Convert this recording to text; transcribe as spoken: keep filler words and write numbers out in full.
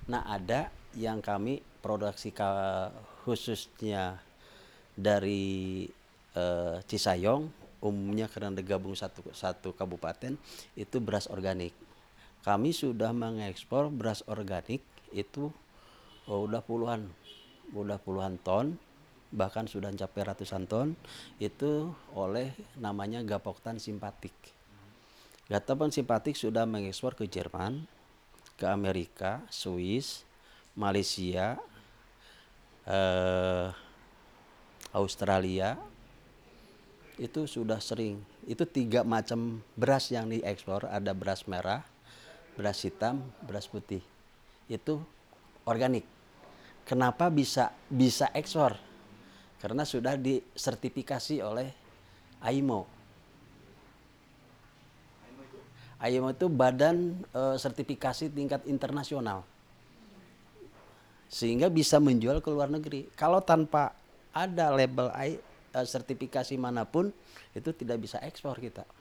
Nah, ada yang kami produksi ka- khususnya dari eh, Cisayong, umumnya karena gabung satu satu kabupaten, itu beras organik. Kami sudah mengekspor beras organik itu oh, udah puluhan, udah puluhan ton, bahkan sudah mencapai ratusan ton itu oleh namanya Gapoktan Simpatik. Gapoktan Simpatik sudah mengekspor ke Jerman, ke Amerika, Swiss, Malaysia, eh, Australia, itu sudah sering. Itu tiga macam beras yang diekspor, ada beras merah, beras hitam, beras putih. Itu organik. Kenapa bisa bisa ekspor? Karena sudah disertifikasi oleh A I M O. A I M O itu badan e, sertifikasi tingkat internasional. Sehingga bisa menjual ke luar negeri. Kalau tanpa ada label I, e, sertifikasi manapun itu tidak bisa ekspor kita.